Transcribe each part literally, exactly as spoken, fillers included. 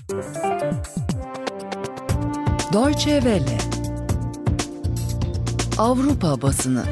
Deutsche Welle. Avrupa basını.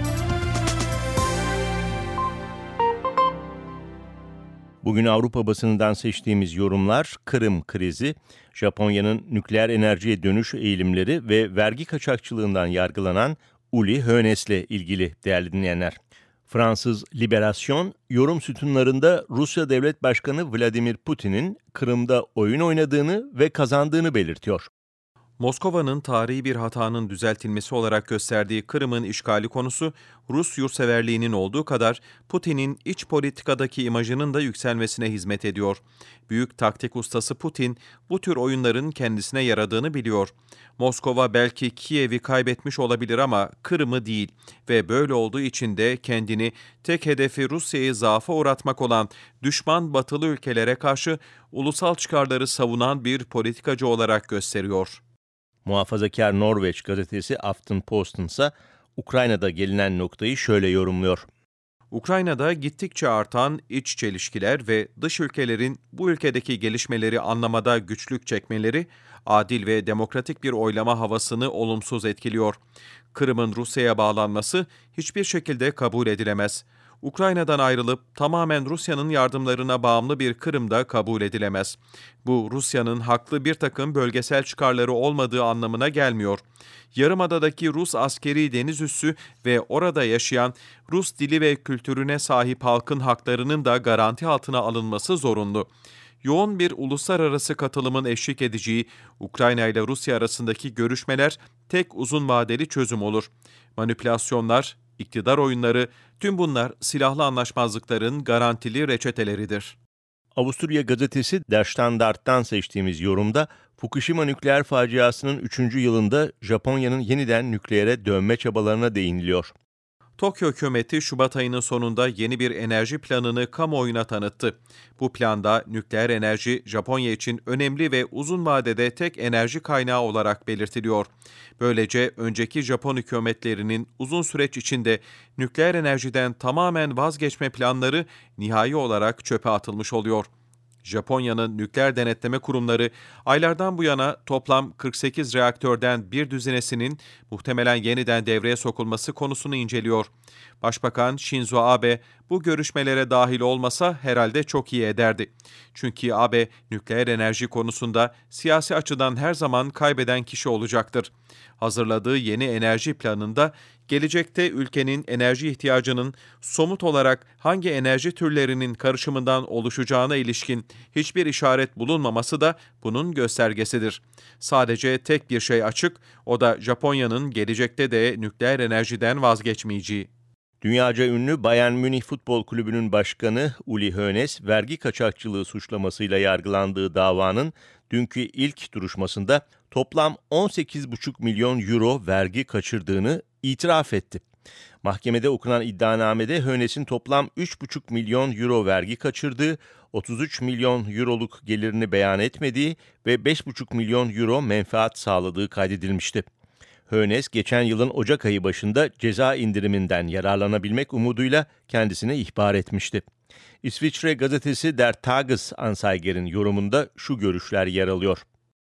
Bugün Avrupa basınından seçtiğimiz yorumlar Kırım krizi, Japonya'nın nükleer enerjiye dönüş eğilimleri ve vergi kaçakçılığından yargılanan Uli Hoeneß'le ilgili değerli dinleyenler. Fransız Liberasyon, yorum sütunlarında Rusya Devlet Başkanı Vladimir Putin'in Kırım'da oyun oynadığını ve kazandığını belirtiyor. Moskova'nın tarihi bir hatanın düzeltilmesi olarak gösterdiği Kırım'ın işgali konusu, Rus yurtseverliğinin olduğu kadar Putin'in iç politikadaki imajının da yükselmesine hizmet ediyor. Büyük taktik ustası Putin, bu tür oyunların kendisine yaradığını biliyor. Moskova belki Kiev'i kaybetmiş olabilir ama Kırım'ı değil ve böyle olduğu için de kendini tek hedefi Rusya'yı zaafa uğratmak olan düşman batılı ülkelere karşı ulusal çıkarları savunan bir politikacı olarak gösteriyor. Muhafazakar Norveç gazetesi Aftenposten ise Ukrayna'da gelinen noktayı şöyle yorumluyor. Ukrayna'da gittikçe artan iç çelişkiler ve dış ülkelerin bu ülkedeki gelişmeleri anlamada güçlük çekmeleri, adil ve demokratik bir oylama havasını olumsuz etkiliyor. Kırım'ın Rusya'ya bağlanması hiçbir şekilde kabul edilemez. Ukrayna'dan ayrılıp tamamen Rusya'nın yardımlarına bağımlı bir Kırım da kabul edilemez. Bu Rusya'nın haklı bir takım bölgesel çıkarları olmadığı anlamına gelmiyor. Yarımada'daki Rus askeri deniz üssü ve orada yaşayan Rus dili ve kültürüne sahip halkın haklarının da garanti altına alınması zorunlu. Yoğun bir uluslararası katılımın eşlik edeceği Ukrayna ile Rusya arasındaki görüşmeler tek uzun vadeli çözüm olur. Manipülasyonlar, iktidar oyunları, tüm bunlar silahlı anlaşmazlıkların garantili reçeteleridir. Avusturya gazetesi Der Standart'tan seçtiğimiz yorumda Fukushima nükleer faciasının üçüncü yılında Japonya'nın yeniden nükleere dönme çabalarına değiniliyor. Tokyo hükümeti Şubat ayının sonunda yeni bir enerji planını kamuoyuna tanıttı. Bu planda nükleer enerji Japonya için önemli ve uzun vadede tek enerji kaynağı olarak belirtiliyor. Böylece önceki Japon hükümetlerinin uzun süreç içinde nükleer enerjiden tamamen vazgeçme planları nihai olarak çöpe atılmış oluyor. Japonya'nın nükleer denetleme kurumları aylardan bu yana toplam kırk sekiz reaktörden bir düzinesinin muhtemelen yeniden devreye sokulması konusunu inceliyor. Başbakan Shinzo Abe bu görüşmelere dahil olmasa herhalde çok iyi ederdi. Çünkü Abe nükleer enerji konusunda siyasi açıdan her zaman kaybeden kişi olacaktır. Hazırladığı yeni enerji planında gelecekte ülkenin enerji ihtiyacının somut olarak hangi enerji türlerinin karışımından oluşacağına ilişkin hiçbir işaret bulunmaması da bunun göstergesidir. Sadece tek bir şey açık, o da Japonya'nın gelecekte de nükleer enerjiden vazgeçmeyeceği. Dünyaca ünlü Bayern Münih Futbol Kulübü'nün başkanı Uli Hoeneß, vergi kaçakçılığı suçlamasıyla yargılandığı davanın dünkü ilk duruşmasında toplam on sekiz buçuk milyon euro vergi kaçırdığını itiraf etti. Mahkemede okunan iddianamede Hoeneß'in toplam üç buçuk milyon euro vergi kaçırdığı, otuz üç milyon euroluk gelirini beyan etmediği ve beş buçuk milyon euro menfaat sağladığı kaydedilmişti. Hoeneß geçen yılın Ocak ayı başında ceza indiriminden yararlanabilmek umuduyla kendisine ihbar etmişti. İsviçre gazetesi Der Tages-Anzeiger'in yorumunda şu görüşler yer alıyor.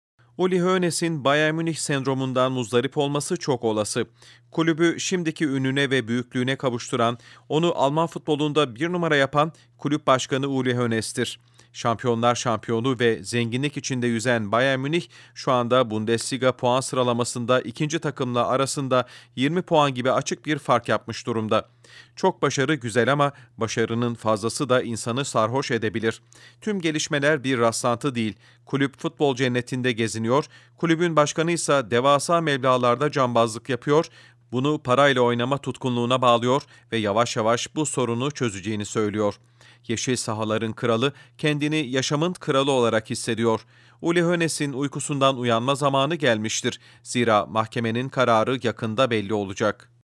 Uli Hoeneß'in Bayern Münih sendromundan muzdarip olması çok olası. Kulübü şimdiki ününe ve büyüklüğüne kavuşturan, onu Alman futbolunda bir numara yapan kulüp başkanı Uli Hoeneß'tir. Şampiyonlar şampiyonu ve zenginlik içinde yüzen Bayern Münih şu anda Bundesliga puan sıralamasında ikinci takımla arasında yirmi puan gibi açık bir fark yapmış durumda. Çok başarı güzel ama başarının fazlası da insanı sarhoş edebilir. Tüm gelişmeler bir rastlantı değil. Kulüp futbol cennetinde geziniyor, kulübün başkanı ise devasa meblağlarda cambazlık yapıyor, bunu parayla oynama tutkunluğuna bağlıyor ve yavaş yavaş bu sorunu çözeceğini söylüyor. Yeşil sahaların kralı kendini yaşamın kralı olarak hissediyor. Uli Hoeneß'in uykusundan uyanma zamanı gelmiştir. Zira mahkemenin kararı yakında belli olacak.